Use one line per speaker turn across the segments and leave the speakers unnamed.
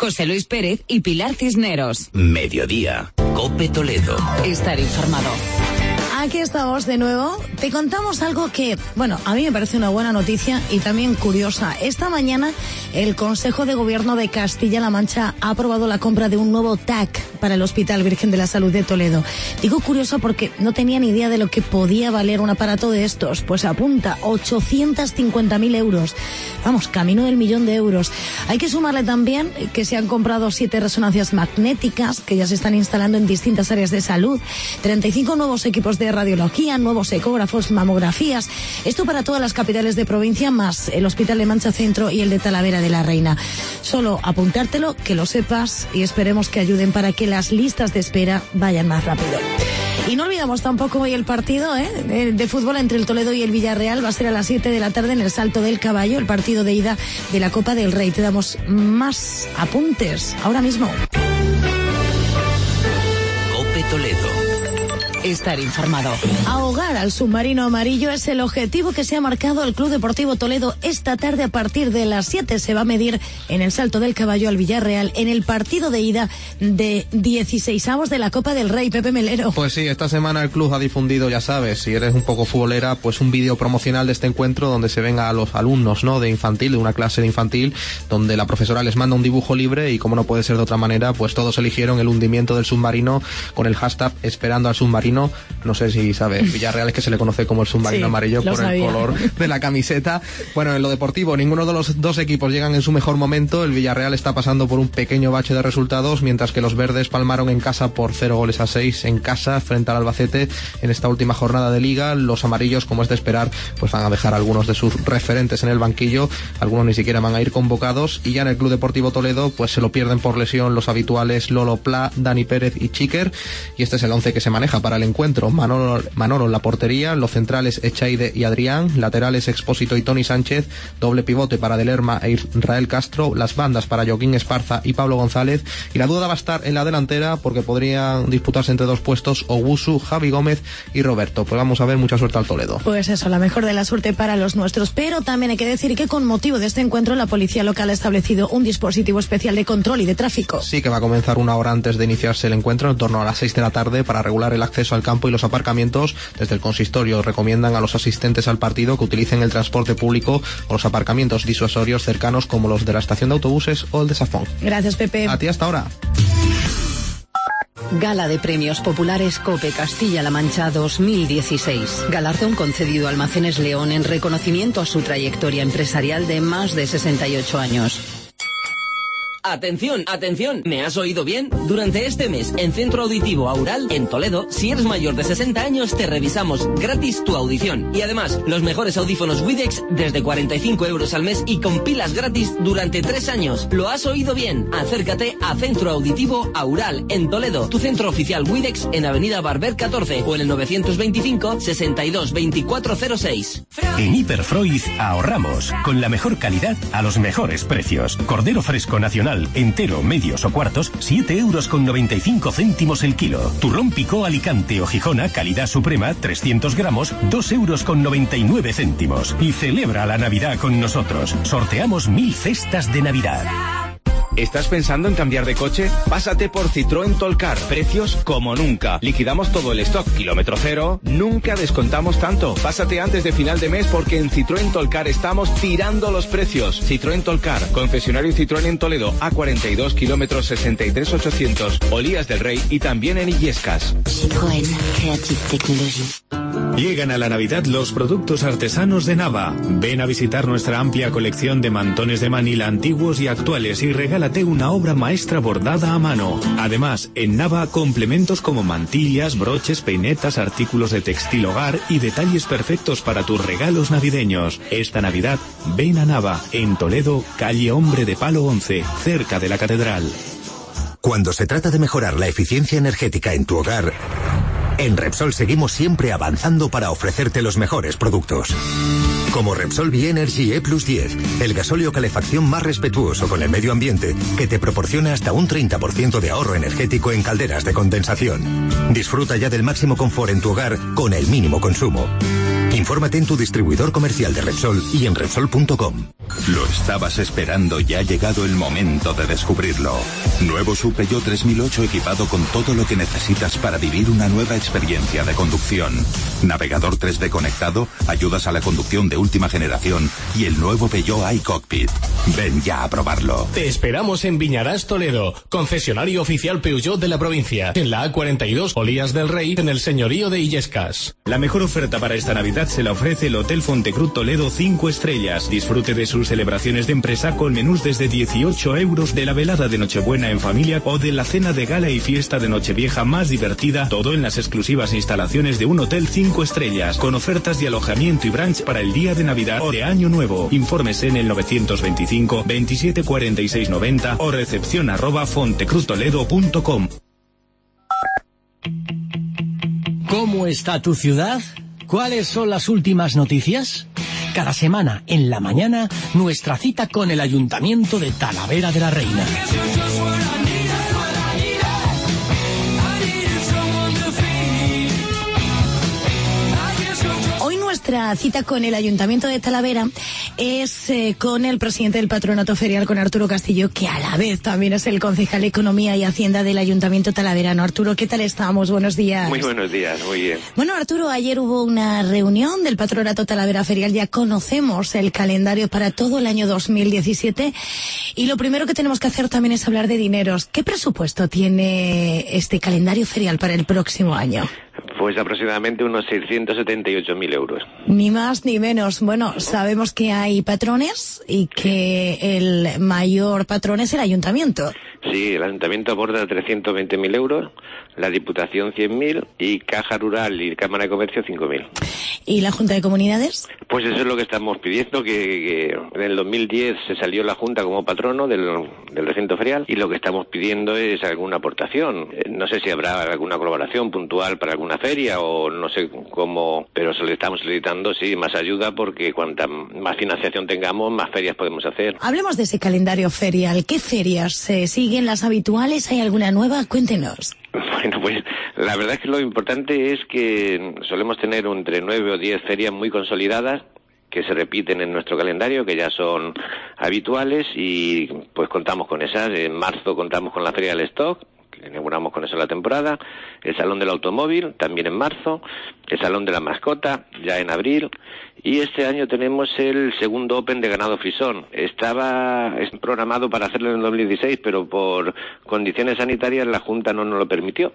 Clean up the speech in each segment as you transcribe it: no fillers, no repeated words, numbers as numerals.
José Luis Pérez y Pilar Cisneros.
Mediodía. COPE Toledo.
Estar informado.
Aquí estamos de nuevo. Te contamos algo que, bueno, a mí me parece una buena noticia y también curiosa. Esta mañana el Consejo de Gobierno de Castilla-La Mancha ha aprobado la compra de un nuevo TAC para el Hospital Virgen de la Salud de Toledo. Digo curioso porque no tenía ni idea de lo que podía valer un aparato de estos. Pues apunta 850.000 euros. Vamos, camino del 1.000.000 de euros. Hay que sumarle también que se han comprado 7 resonancias magnéticas que ya se están instalando en distintas áreas de salud, 35 nuevos equipos de radiología, nuevos ecógrafos, mamografías. Esto para todas las capitales de provincia, más el Hospital de Mancha Centro y el de Talavera de la Reina. Solo apuntártelo, que lo sepas, y esperemos que ayuden para que las listas de espera vayan más rápido. Y no olvidamos tampoco hoy el partido de fútbol entre el Toledo y el Villarreal. Va a ser a las 7 de la tarde en el Salto del Caballo, el partido de ida de la Copa del Rey. Te damos más apuntes ahora mismo.
COPE Toledo.
Estar informado.
Ahogar al submarino amarillo es el objetivo que se ha marcado el Club Deportivo Toledo esta tarde. A partir de las 7 se va a medir en el Salto del Caballo al Villarreal en el partido de ida de 16avos de la Copa del Rey. Pepe Melero.
Pues sí, esta semana el club ha difundido, ya sabes, si eres un poco futbolera, pues un vídeo promocional de este encuentro donde se ven a los alumnos, ¿no?, de infantil, de una clase de infantil, donde la profesora les manda un dibujo libre y, como no puede ser de otra manera, pues todos eligieron el hundimiento del submarino con el hashtag esperando al submarino. No sé si sabes, Villarreal es que se le conoce como el submarino amarillo por el color de la camiseta. Bueno, en lo deportivo, ninguno de los dos equipos llegan en su mejor momento. El Villarreal está pasando por un pequeño bache de resultados, mientras que los verdes palmaron en casa por 0-6 en casa frente al Albacete en esta última jornada de liga. Los amarillos, como es de esperar, pues van a dejar a algunos de sus referentes en el banquillo, algunos ni siquiera van a ir convocados, y ya en el Club Deportivo Toledo pues se lo pierden por lesión los habituales Lolo Pla, Dani Pérez y Chiquer, y este es el 11 que se maneja para el encuentro. Manolo en la portería, los centrales Echaide y Adrián, laterales Expósito y Tony Sánchez, doble pivote para Delerma e Israel Castro, las bandas para Joaquín Esparza y Pablo González, y la duda va a estar en la delantera porque podrían disputarse entre dos puestos Ogusu, Javi Gómez y Roberto. Pues vamos a ver, mucha suerte al Toledo.
Pues eso, la mejor de la suerte para los nuestros, pero también hay que decir que con motivo de este encuentro la policía local ha establecido un dispositivo especial de control y de tráfico.
Sí, que va a comenzar una hora antes de iniciarse el encuentro, en torno a las 6 de la tarde, para regular el acceso al campo y los aparcamientos. Desde el consistorio recomiendan a los asistentes al partido que utilicen el transporte público o los aparcamientos disuasorios cercanos, como los de la estación de autobuses o el de Safón.
Gracias, Pepe.
A ti hasta ahora.
Gala de Premios Populares COPE Castilla-La Mancha 2016. Galardón concedido a Almacenes León en reconocimiento a su trayectoria empresarial de más de 68 años.
Atención, atención, ¿me has oído bien? Durante este mes, en Centro Auditivo Aural, en Toledo, si eres mayor de 60 años, te revisamos gratis tu audición. Y además, los mejores audífonos Widex desde 45 euros al mes y con pilas gratis durante 3 años. ¿Lo has oído bien? Acércate a Centro Auditivo Aural, en Toledo, tu centro oficial Widex en Avenida Barber 14 o en el 925 62 2406.
En Hiperfreud ahorramos, con la mejor calidad a los mejores precios. Cordero fresco nacional entero, medios o cuartos, 7,95 € el kilo. Turrón Picó Alicante o Gijona, calidad suprema, 300 gramos, 2,99 €. Y celebra la Navidad con nosotros. Sorteamos 1000 cestas de Navidad.
¿Estás pensando en cambiar de coche? Pásate por Citroën Tolcar. Precios como nunca. Liquidamos todo el stock. Kilómetro cero. Nunca descontamos tanto. Pásate antes de final de mes porque en Citroën Tolcar estamos tirando los precios. Citroën Tolcar. Concesionario Citroën en Toledo. A42, kilómetros 63,800. Olías del Rey y también en Illescas.
Citroën Creative Technology.
Llegan a la Navidad los productos artesanos de Nava. Ven a visitar nuestra amplia colección de mantones de Manila antiguos y actuales y regálate una obra maestra bordada a mano. Además, en Nava, complementos como mantillas, broches, peinetas, artículos de textil hogar y detalles perfectos para tus regalos navideños. Esta Navidad, ven a Nava, en Toledo, calle Hombre de Palo 11, cerca de la Catedral.
Cuando se trata de mejorar la eficiencia energética en tu hogar, en Repsol seguimos siempre avanzando para ofrecerte los mejores productos. Como Repsol B-Energy E+10, el gasóleo calefacción más respetuoso con el medio ambiente, que te proporciona hasta un 30% de ahorro energético en calderas de condensación. Disfruta ya del máximo confort en tu hogar con el mínimo consumo. Infórmate en tu distribuidor comercial de Repsol y en Repsol.com.
Lo estabas esperando y ha llegado el momento de descubrirlo. Nuevo Sub Peugeot 3008 equipado con todo lo que necesitas para vivir una nueva experiencia de conducción. Navegador 3D conectado, ayudas a la conducción de última generación y el nuevo Peugeot iCockpit. Ven ya a probarlo.
Te esperamos en Viñarás, Toledo, concesionario oficial Peugeot de la provincia. En la A42, Olías del Rey, en el señorío de Illescas.
La mejor oferta para esta Navidad se la ofrece el Hotel Fontecruz Toledo 5 estrellas. Disfrute de sus celebraciones de empresa con menús desde 18 euros, de la velada de Nochebuena en familia o de la cena de gala y fiesta de Nochevieja más divertida, todo en las exclusivas instalaciones de un hotel 5 estrellas, con ofertas de alojamiento y brunch para el día de Navidad o de Año Nuevo. Infórmese en el 925 27 46 90 o recepción@fontecruztoledo.com.
¿Cómo está tu ciudad? ¿Cuáles son las últimas noticias? Cada semana, en la mañana, nuestra cita con el Ayuntamiento de Talavera de la Reina.
Nuestra cita con el Ayuntamiento de Talavera es con el presidente del Patronato Ferial, con Arturo Castillo, que a la vez también es el concejal de Economía y Hacienda del Ayuntamiento talaverano. Arturo, ¿qué tal estamos? Buenos días.
Muy buenos días, muy bien.
Bueno, Arturo, ayer hubo una reunión del Patronato Talavera Ferial. Ya conocemos el calendario para todo el año 2017 y lo primero que tenemos que hacer también es hablar de dineros. ¿Qué presupuesto tiene este calendario ferial para el próximo año?
Pues aproximadamente unos 678.000 euros.
Ni más ni menos. Bueno, sabemos que hay patrones y que el mayor patrón es el ayuntamiento.
Sí, el ayuntamiento aporta 320.000 euros, la Diputación 100.000 y Caja Rural y Cámara de Comercio 5.000.
¿Y la Junta de Comunidades?
Pues eso es lo que estamos pidiendo, que en el 2010 se salió la Junta como patrono del recinto ferial y lo que estamos pidiendo es alguna aportación. No sé si habrá alguna colaboración puntual para alguna feria o no sé cómo, pero se le estamos solicitando, sí, más ayuda porque cuanta más financiación tengamos, más ferias podemos hacer.
Hablemos de ese calendario ferial. ¿Qué ferias se siguen las habituales? ¿Hay alguna nueva? Cuéntenos.
Bueno, pues la verdad es que lo importante es que solemos tener entre 9 o 10 ferias muy consolidadas que se repiten en nuestro calendario, que ya son habituales y pues contamos con esas. En marzo contamos con la Feria del Stock, que inauguramos con eso la temporada, el Salón del Automóvil, también en marzo, el Salón de la Mascota, ya en abril, y este año tenemos el segundo Open de ganado frisón. Es programado para hacerlo en el 2016, pero por condiciones sanitarias la Junta no nos lo permitió.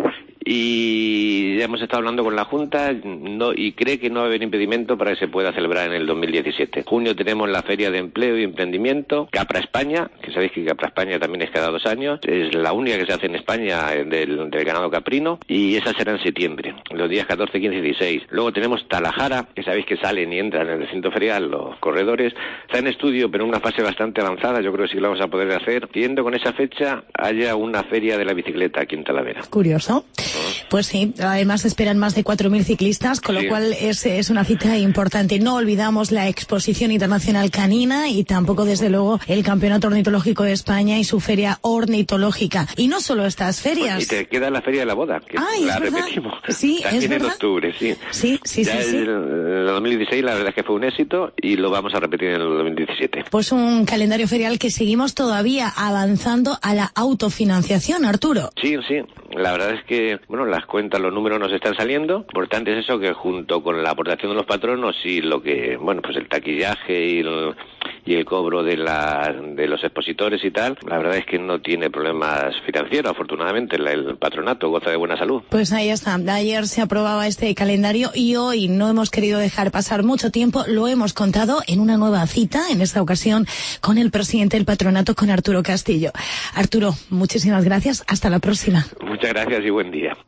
Y ya hemos estado hablando con la Junta y cree que no va a haber impedimento para que se pueda celebrar en el 2017. En junio tenemos la Feria de Empleo y Emprendimiento, Capra España, que sabéis que Capra España también es cada 2 años, es la única que se hace en España del ganado caprino, y esa será en septiembre, los días 14, 15 y 16. Luego tenemos Talajara, que sabéis que salen y entran en el recinto ferial los corredores. Está en estudio, pero en una fase bastante avanzada, yo creo que sí lo vamos a poder hacer. Pidiendo con esa fecha haya una feria de la bicicleta aquí en Talavera.
Curioso. Pues sí, además esperan más de 4.000 ciclistas, con lo cual es una cita importante. No olvidamos la Exposición Internacional Canina y tampoco, desde luego, el Campeonato Ornitológico de España y su feria ornitológica. Y no solo estas ferias.
Pues, y te queda la Feria de la Boda, que la repetimos.
Sí,
también
es verdad.
En octubre, sí.
Sí.
El 2016 la verdad es que fue un éxito y lo vamos a repetir en el 2017.
Pues un calendario ferial que seguimos todavía avanzando a la autofinanciación, Arturo.
Sí. La verdad es que, bueno, las cuentas, los números nos están saliendo. Importante es eso, que junto con la aportación de los patronos y lo que, bueno, pues el taquillaje y el cobro de los expositores y tal, la verdad es que no tiene problemas financieros, afortunadamente. El patronato goza de buena salud.
Pues ahí está. Ayer se aprobaba este calendario y hoy no hemos querido dejar pasar mucho tiempo. Lo hemos contado en una nueva cita, en esta ocasión con el presidente del patronato, con Arturo Castillo. Arturo, muchísimas gracias. Hasta la próxima.
Muchas gracias y buen día.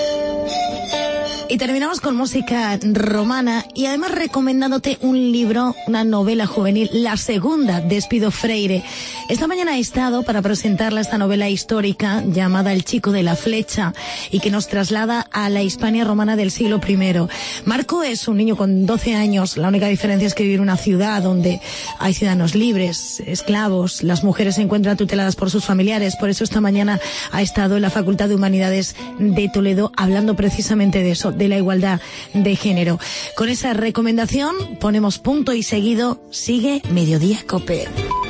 Y terminamos con música romana y además recomendándote un libro, una novela juvenil, la segunda de Espido Freire. Esta mañana he estado para presentarle esta novela histórica llamada El chico de la flecha y que nos traslada a la Hispania romana del siglo I. Marco es un niño con 12 años, la única diferencia es que vive en una ciudad donde hay ciudadanos libres, esclavos, las mujeres se encuentran tuteladas por sus familiares, por eso esta mañana ha estado en la Facultad de Humanidades de Toledo hablando precisamente de eso, de la igualdad de género. Con esa recomendación ponemos punto y seguido. Sigue Mediodía COPE.